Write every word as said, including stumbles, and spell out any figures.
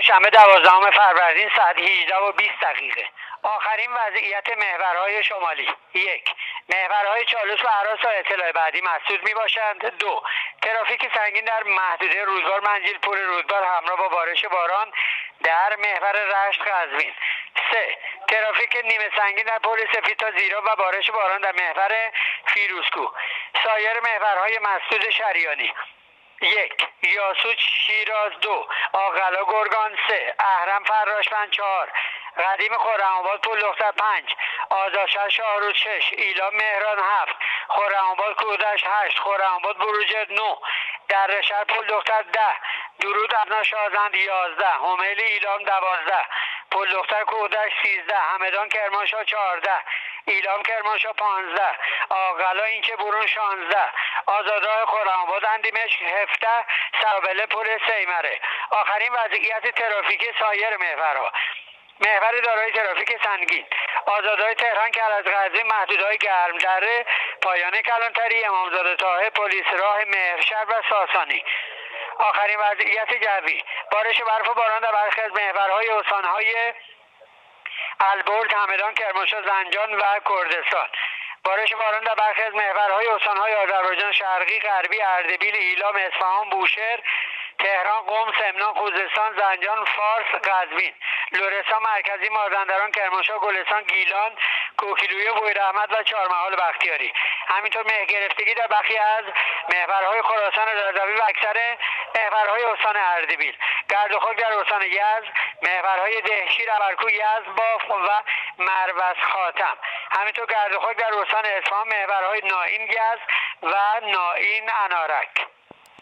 شنبه دوازدهم فروردین ساعت هجده و بیست دقیقه. آخرین وضعیت محورهای شمالی: یک، محورهای چالوس و هراس تا اطلاع بعدی مسدود می باشند. دو، ترافیک سنگین در محدوده رودبار منجیل پور رودبار همراه با بارش باران در محور رشت قزوین. سه، ترافیک نیمه سنگین در پل سفید تا زیرا و بارش باران در محور فیروزکوه. سایر محورهای مسدود شریانی: یک، یاسوج شیراز. دو، آقلا گرگان. سه، اهرم فراشبند. چهار، قدیم خرم‌آباد پل دختر. پنج، آزادشهر شاهرود. شش، ایلام مهران. هفت، خرم‌آباد کوردشت. هشت، خرم‌آباد بروجرد. نه، دره پل دختر. ده، درود ابنا شازند. یازده، همیل ایلام. دوازده، پل دختر کوردشت. سیزده، همدان کرمانشاه. چهارده، ایلام کرمانشاه. پانزده، آقلا اینچه برون. شانزده، آزادراه خرم‌آباد اندیمشک. هفده، سرابله پل سیمره. آخرین وضعیت ترافیکی سایر محورها: محور دارای ترافیک سنگین: آزادراه تهران کرج قزوین، محدودهای گرمدره، پایان کلانتری، امامزاده طاهر، پلیس راه مهرشهر و ساسانی. آخرین وضعیت جوی: بارش برف و باران در برخی از محورهای استانهای البرز، همدان، کرمانشاه، زنجان و کردستان. بارش باران در برخی از محورهای استانهای آذربایجان شرقی، غربی، اردبیل، ایلام، اصفهان، بوشهر، تهران، قم، سمنان، خوزستان، زنجان، فارس، قزوین، لرستان مرکزی، مازندران، کرمانشاه، گلستان، گیلان، کوکیلویه، بویراحمد و چهارمحال بختیاری. همینطور مه گرفتگی در برخی از محورهای خراسان رضوی و اکثر محورهای استان اردبیل. گرد و خاک در استان یزد، محورهای دهشیر، ابرکوه، یزد، باف و مروز خاتم. همینطور گرد و خاک در استان اصفهان، محورهای نائین یزد و نائین انارک.